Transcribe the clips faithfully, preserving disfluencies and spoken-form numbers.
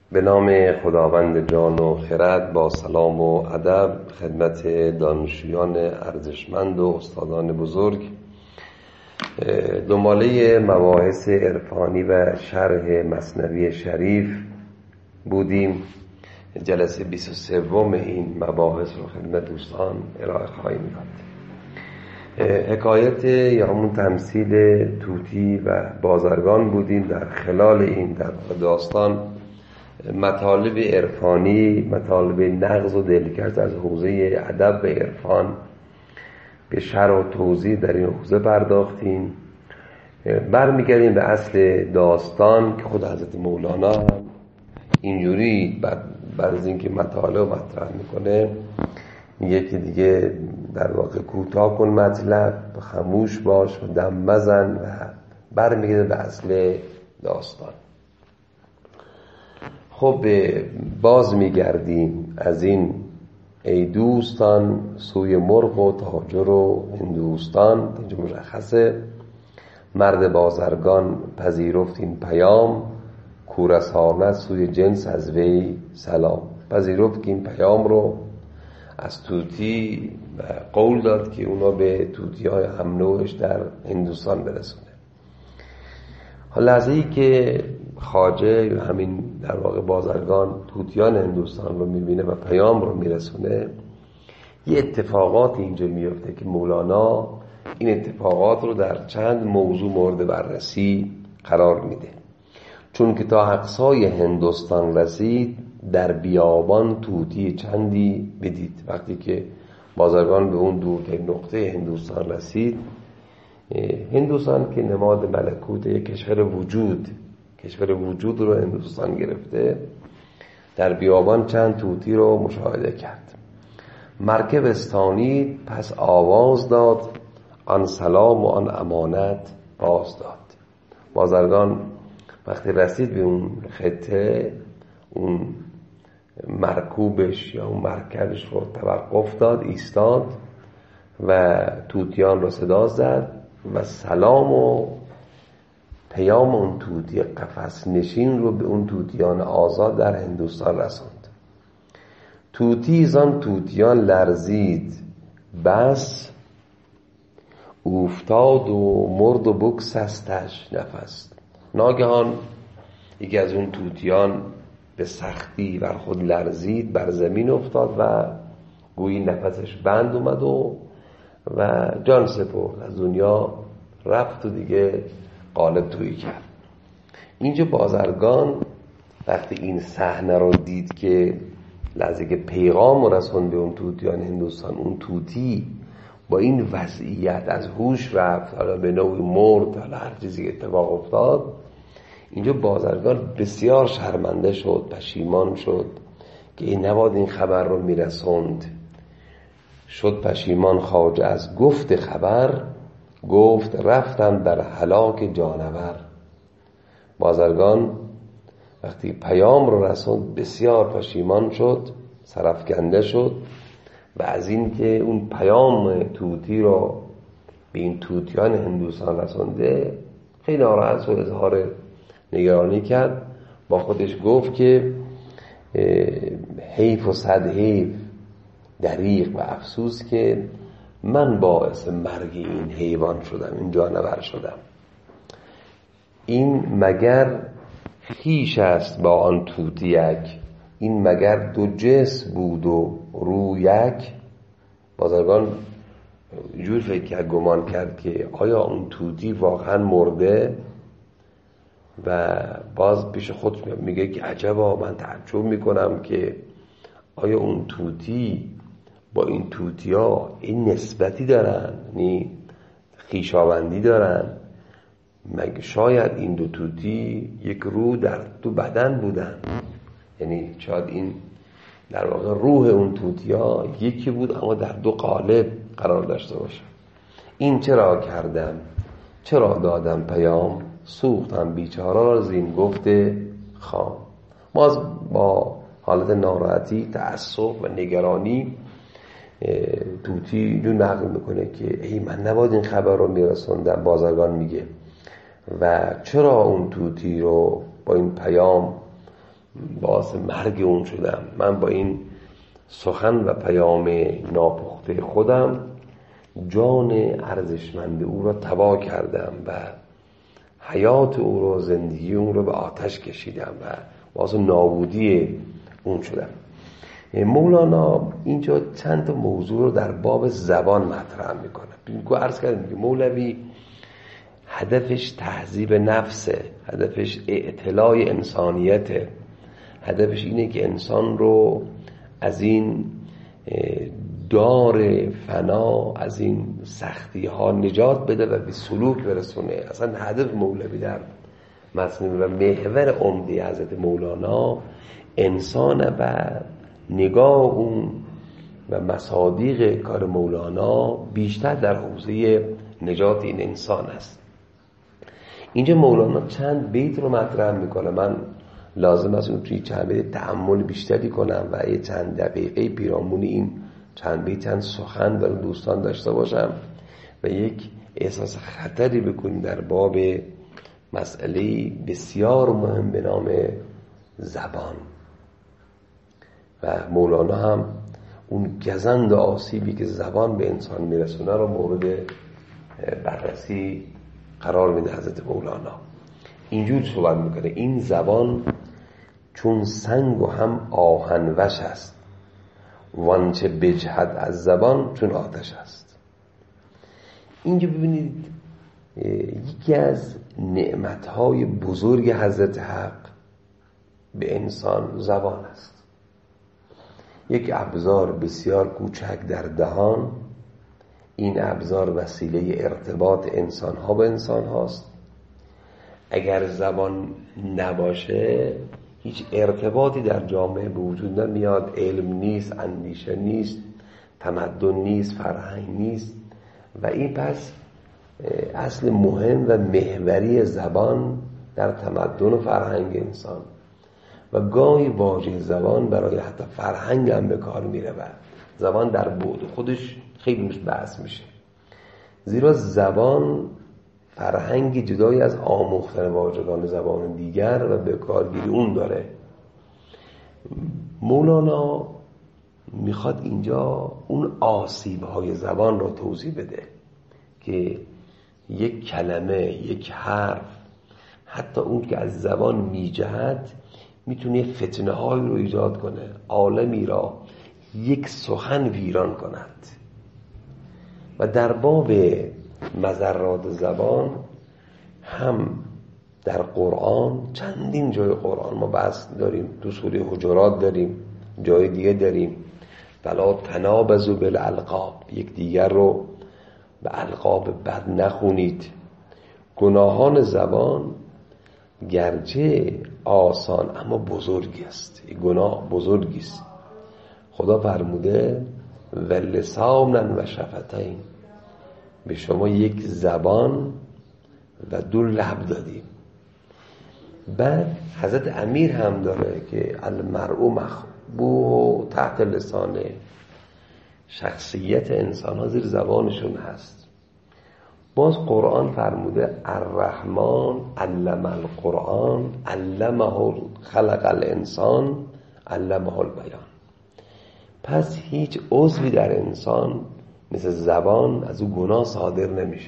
به نام خداوند جان و خرد، با سلام و ادب خدمت دانشجویان ارزشمند و استادان بزرگ. دنباله مباحث عرفانی و شرح مثنوی شریف بودیم. جلسه بیست و سه این مباحث رو خدمت دوستان ارائه خواهیم داد. حکایت یا همون تمثیل طوطی و بازرگان بودیم. در خلال این در داستان مطالب عرفانی، مطالب نغز و دلکش از حوزه ادب و عرفان به شرح و توضیح در این حوزه پرداختیم. برمیگردیم به اصل داستان که خود حضرت مولانا هم اینجوری بعد از اینکه مطالب مطرح میکنه میگه که دیگه در واقع کوتاه کن مطلب، خاموش باش و دم مزن، و برمیگرده به اصل داستان. خب باز میگردیم از این ای دوستان سوی مرغ و تاجر و هندوستان. اینجا مشخصه مرد بازرگان پذیرفت این پیام، کورسانت سوی جنس از وی سلام. پذیرفت که این پیام رو از طوطی و قول داد که اونا به طوطی های هم نوعش در هندوستان برسونه. حالا لحظه ای که خواجه یا همین در واقع بازرگان طوطیان هندوستان رو میبینه و پیام رو میرسونه، یه اتفاقات اینجا میفته که مولانا این اتفاقات رو در چند موضوع مورد بررسی قرار میده. چون که تا اقصای هندوستان رسید، در بیابان طوطی چندی بدید. وقتی که بازرگان به اون دورترین نقطه هندوستان رسید، هندوستان که نماد ملکوت یک کشور وجود کشور وجود رو هندوستان گرفته، در بیابان چند طوطی رو مشاهده کرد. مرکب استانید، پس آواز داد، آن سلام و آن امانت باز داد. بازرگان وقتی رسید به اون خطه، اون مرکوبش یا اون مرکبش رو توقف داد، ایستاد و طوطیان رو صدا زد و سلام و پیام اون طوطی قفس نشین رو به اون طوطیان آزاد در هندوستان رساند. طوطی زان طوطیان لرزید بس، اوفتاد و مرد و بگسستش نفس. ناگهان یکی از اون طوطیان به سختی بر خود لرزید، بر زمین افتاد و گویی نفسش بند اومد و و جان سپرد، از دنیا رفت و دیگه قالب تویی کرد. اینجا بازرگان وقتی این صحنه رو دید که لحظه که پیغام رسون به اون طوطیان هندوستان، اون طوطی با این وضعیت از هوش رفت، حالا به نوعی مرد، حالا هر چیزی که اتفاق افتاد، اینجا بازرگان بسیار شرمنده شد، پشیمان شد که این نباید این خبر رو میرسوند. شد پشیمان خواجه از گفت خبر، گفت رفتم در هلاک جانور. بازرگان وقتی پیام رو رسوند بسیار پشیمان شد، سرفکنده شد و از این که اون پیام طوطی رو به این طوطیان هندوستان رسونده خیلی ناراحت و اظهار نگرانی کرد. با خودش گفت که حیف و صد حیف، دریغ و افسوس که من باعث مرگ این حیوان شدم، این جانور شدم. این مگر خویش است با آن طوطیک، این مگر دو جسم بود و رو یک. بازرگان جور فکر کرد، گمان کرد که آیا اون طوطی واقعا مرده؟ و باز پیش خود میگه که عجبا، من تعجب میکنم که آیا اون طوطی با این طوطی ها این نسبتی دارن، یعنی خویشاوندی دارن؟ مگه شاید این دو طوطی یک روح در دو بدن بودن، یعنی شاید این در واقع روح اون طوطی ها یکی بود اما در دو قالب قرار داشته باشه. این چرا کردم، چرا دادم پیام، سوختم بیچاره را زین گفته خام. باز با حالت ناراحتی، تعصب و نگرانی طوطی رو نقل میکنه که ای من نباید این خبر رو میرسوندم. بازرگان میگه و چرا اون طوطی رو با این پیام باعث مرگ اون شدم. من با این سخن و پیام ناپخته خودم جان ارزشمند او را تباه کردم و حیات او رو، زندگی اون رو به آتش کشیدم و باعث نابودی اون شدم. مولانا اینجا چند تا موضوع رو در باب زبان مطرح میکنه. بگو عرض کردیم که مولوی هدفش تهذیب نفسه، هدفش اعتلاع انسانیته، هدفش اینه که انسان رو از این دار فنا، از این سختی ها نجات بده و به سلوک برسونه. اصلا هدف مولوی در مثنوی و محور عمده حضرت مولانا انسان و نگاه اون و مصادیق کار مولانا بیشتر در حوزه نجات این انسان است. اینجا مولانا چند بیت رو مطرح میکنه. من لازم است اون توی چند بیت تأمل بیشتری کنم و یه چند دقیقه پیرامون این چند بیت چند سخن برای دوستان داشته باشم و یک احساس خطری بکنیم در باب مسئله بسیار مهم به نام زبان. و مولانا هم اون گزند آسیبی که زبان به انسان میرسونه رو مورد بررسی قرار میده حضرت مولانا. اینجور صحبت میکنه: این زبان چون سنگ و هم آهنوش است، وانچه بجهد از زبان چون آتش است. اینجا ببینید یکی از نعمتهای بزرگ حضرت حق به انسان زبان است. یک ابزار بسیار کوچک در دهان، این ابزار وسیله ارتباط انسان ها با انسان هاست. اگر زبان نباشه هیچ ارتباطی در جامعه به وجود نمیاد. علم نیست، اندیشه نیست، تمدن نیست، فرهنگ نیست. و این پس اصل مهم و محوری زبان در تمدن و فرهنگ انسان. و گاهی واژه زبان برای حتی فرهنگ هم به کار میره و زبان در بعد خودش خیلی میشه بحث میشه، زیرا زبان فرهنگ جدایی از آموختن واژگان زبان دیگر و به کارگیری اون داره. مولانا میخواد اینجا اون آسیب‌های زبان رو توضیح بده که یک کلمه، یک حرف، حتی اون که از زبان میجهد میتونه فتنه های رو ایجاد کنه، عالمی را یک سخن ویران کند. و در باب مضرات زبان هم در قرآن، چندین جای قرآن ما بحث داریم، تو سوره حجرات داریم، جای دیگه داریم: فلا تنابزوا بالالقاب، یک دیگر رو به القاب بد نخونید. گناهان زبان گرچه آسان اما بزرگی است، گناه بزرگی است. خدا فرموده و لسانا و شفتین، به شما یک زبان و دو لب دادیم. بعد حضرت امیر هم داره که المرء مخبوء تحت لسانه، شخصیت انسان ها زیر زبانشون هست. باز قرآن فرموده الرحمن علم القرآن علمه خلق الانسان علمه البیان. پس هیچ عضوی در انسان مثل زبان از او گناه صادر نمیشه.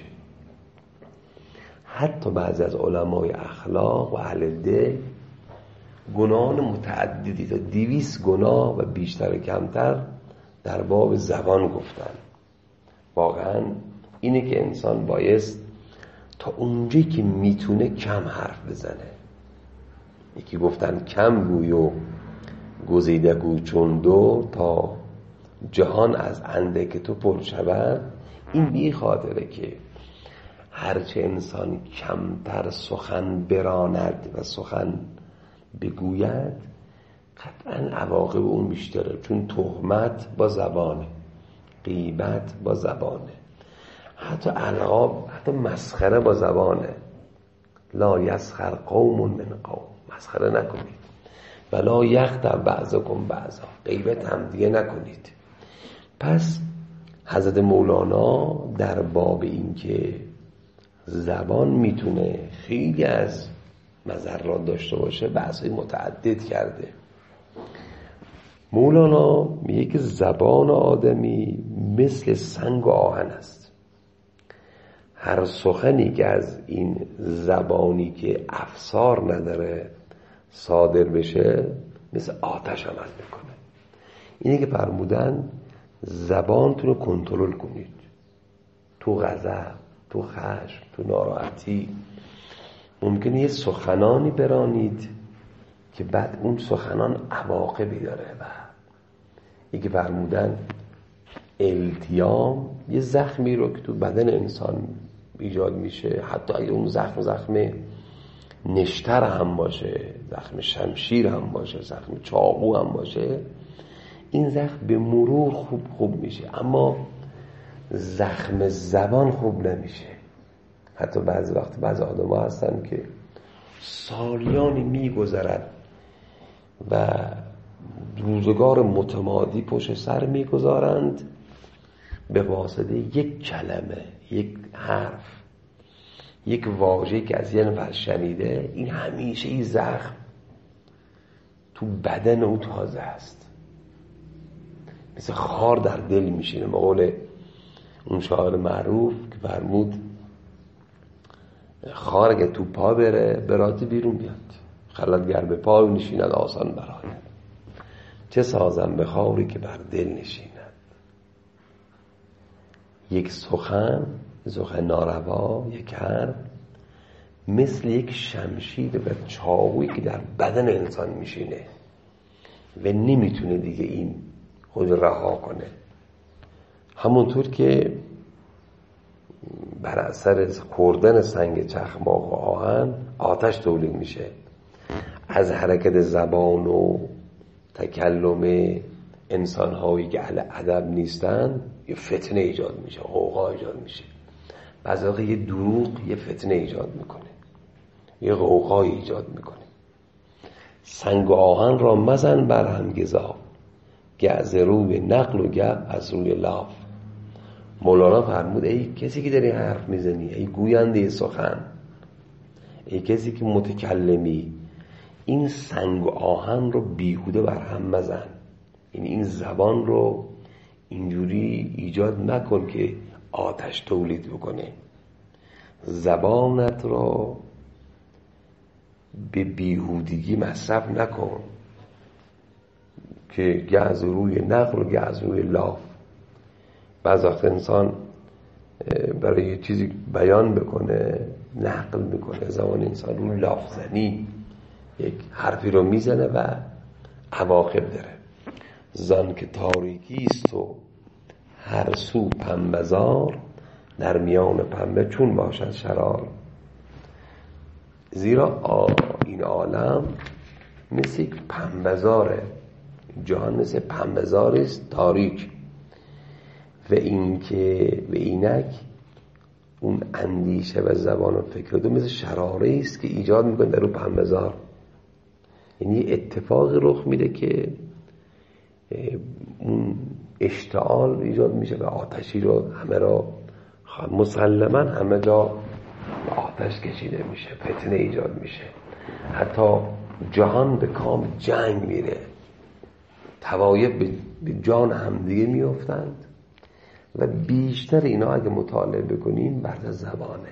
حتی بعضی از علمای اخلاق و اهل دل گناهان متعددی تا دویست گناه و بیشتر و کمتر در باب زبان گفتن. واقعا اینه که انسان بایست تا اونجایی که میتونه کم حرف بزنه. یکی گفتن کم گوی و گزیده گو چون دو، تا جهان از اندک تو پر شود. این بی خاطره که هرچه انسان کمتر سخن براند و سخن بگوید، قطعا عواقب اون بیشتره. چون تهمت با زبانه، غیبت با زبانه، حتی القاب، حتی مسخره با زبانه. لا یسخر قوم من قوم، مسخره نکنید. ولا یغتب بعضکم بعضا، غیبت هم دیگه نکنید. پس حضرت مولانا در باب این که زبان میتونه خیلی از مضرات داشته باشه بحث‌های متعدد کرده. مولانا میگه که زبان آدمی مثل سنگ و آهن است. هر سخنی که از این زبانی که افسار نداره صادر بشه مثل آتش عمل میکنه. اینه که فرمودن زبانتون رو کنترل کنید. تو غضب، تو خشم، تو ناراحتی ممکنه یه سخنانی برانید که بعد اون سخنان عواقبی داره. و یکی فرمودن التیام یه زخمی رو که تو بدن انسان ایجاد میشه، حتی اگه اون زخم زخم نشتر هم باشه، زخم شمشیر هم باشه، زخم چاقو هم باشه، این زخم به مرور خوب خوب میشه، اما زخم زبان خوب نمیشه. حتی بعضی وقت بعضی آدم ها هستن که سالیانی میگذرد و روزگار متمادی پشت سر میگذارند به واسطه یک کلمه، یک حرف، یک واژه‌ای که از یه نفر شنیده، این همیشه این زخم تو بدن او تازه است، مثل خار در دل میشینه. به قول اون شاعر معروف که فرمود خار اگه تو پا بره براتی بیرون بیاد، خلدگر به پای نشیند آسان براید، چه سازم به خاری که بر دل نشیند. یک سخن، سخن ناروا، یک حرف مثل یک شمشیر و چاقویی که در بدن انسان میشینه و نمیتونه دیگه این خود رها کنه. همونطور که بر اثر خوردن سنگ چخماق و آهن آتش تولید میشه، از حرکت زبان و تکلم انسان هایی که اهل ادب نیستن یه فتنه ایجاد میشه، غوغا ایجاد میشه. بعضی وقت یه دروغ یه فتنه ایجاد میکنه، یه غوغا ایجاد میکنه. سنگ و آهن را مزن بر هم گزا، گه از روی نقل و گه از روی لاف. مولانا فرمود ای کسی که داری حرف میزنی، ای گوینده سخن، ای کسی که متکلمی، این سنگ و آهن رو بیهوده بر هم مزن. این این زبان رو اینجوری ایجاد نکن که آتش تولید بکنه. زبانت رو به بیهودگی مصرف نکن که گه از روی نقل و گه از روی لاف. بعض وقت انسان برای یه چیزی بیان بکنه نقل میکنه، زبان انسان رو لاف زنی یک حرفی رو میزنه و عواقب داره. زان که تاریکی است و هر سو پنبه‌زار، در میان پنبه چون باشد شرار. زیرا این عالم مثل یک پنبه‌زاره، جهان مثل پنبه‌زاری است تاریک، و این که و اینک اون اندیشه و زبان و فکر دو مثل شراره است که ایجاد میکنه در اون پنبه‌زار. یعنی اتفاق رخ میده که اون اشتعال ایجاد میشه و آتشی رو همه را مسلما همه جا آتش کشیده میشه، فتنه ایجاد میشه، حتی جهان به کام جنگ میره، طوایف به جان همدیگه میافتند و بیشتر اینا اگه مطالعه بکنیم بعد از زبانه.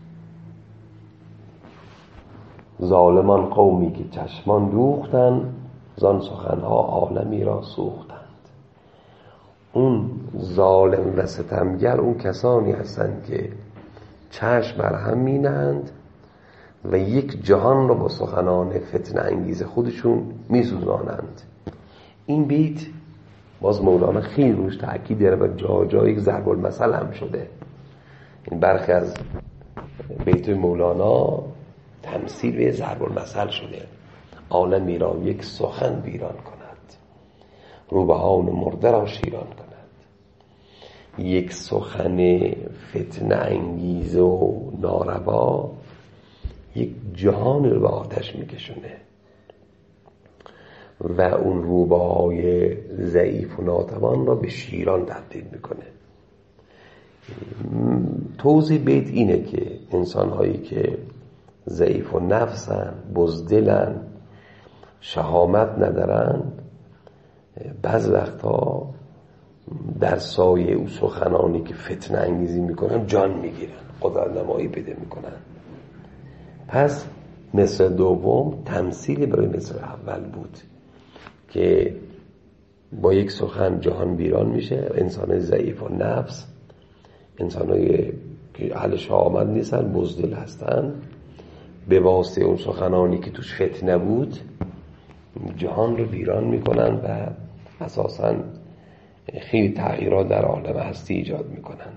ظالمان قومی که چشمان دوختند، زان سخنها عالمی را سوختند. اون ظالم و ستمگر اون کسانی هستند که چشم بر هم مینند و یک جهان رو با سخنان فتنه انگیز خودشون میسوزانند. این بیت باز مولانا خیلی روش تأکید داره و جا جا یک ضرب المثل هم شده. این برخی از بیت مولانا تمثیل به ضرب المثل شده. عالمی را یک سخن ویران کند، روبهان مرده را شیران کند. یک سخن فتنه انگیز و ناروا یک جهان رو به آتش میکشونه و اون روبه‌های ضعیف و ناتوان را به شیران تبدیل میکنه. توضیح بیت اینه که انسان‌هایی که ضعیف و نفسن، بزدلن، شهامت ندارند، بعض وقتا در سایه او سخنانی که فتنه انگیزی میکنن جان میگیرن، قدرت نمایی پیدا میکنن. پس مصر دوم تمثیلی برای مصر اول بود که با یک سخن جهان ویران میشه. انسان ضعیف و نفس، انسانایی که اهل شهامت نیستن، بزدل هستن، به واسطه اون سخنانی که توش فتنه بود جهان رو ویران میکنن و اساساً خیلی تغییرات در عالم هستی ایجاد میکنن.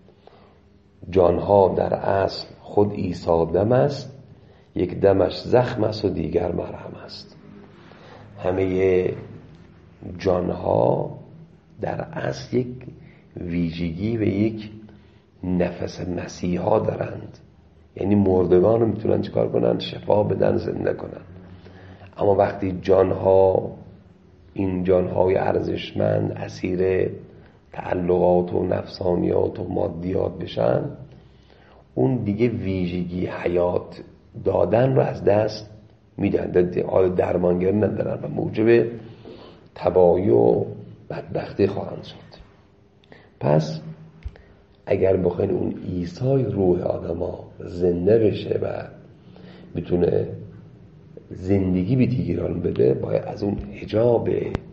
جانها در اصل خود عیسی دم است، یک دمش زخم است و دیگر مرهم است. همه جانها در اصل یک ویژگی و یک نفس مسیحا دارند، یعنی مردگان رو میتونن چیکار کنن؟ شفا بدن، زنده کنن. اما وقتی جانها، این جانهای ارزشمند، اسیر تعلقات و نفسانیات و مادیات بشن، اون دیگه ویژگی حیات دادن رو از دست میدن، آیا درمانگر ندارن و موجب تباهی و بدبختی خواهند شد. پس اگر بخواین اون عیسی روح آدم ها زنده بشه و بتونه زندگی به دیگران بده، باید از اون حجاب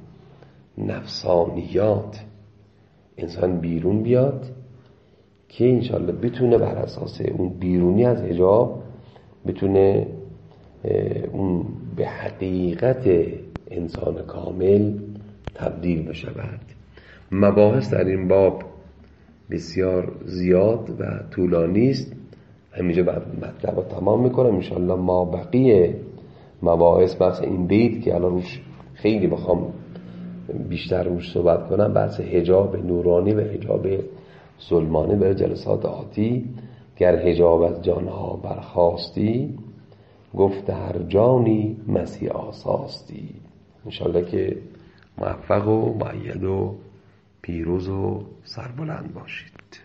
نفسانیات انسان بیرون بیاد که انشالله بتونه بر اساس اون بیرونی از حجاب بتونه اون به حقیقت انسان کامل تبدیل بشود. مباحث در این باب بسیار زیاد و طولانی است. همینجا بعد مطلب رو تمام میکنم. انشالله ما بقیه مباحث، بحث این بیت که الان روش خیلی بخوام بیشتر روش صحبت کنم، بحث حجاب نورانی و حجاب ظلمانی، برای جلسات آتی. گر حجاب از جانها برخاستی، گفت هر جانی مسیح آساستی. انشالله که موفق و مؤید و پیروز و سربلند باشید.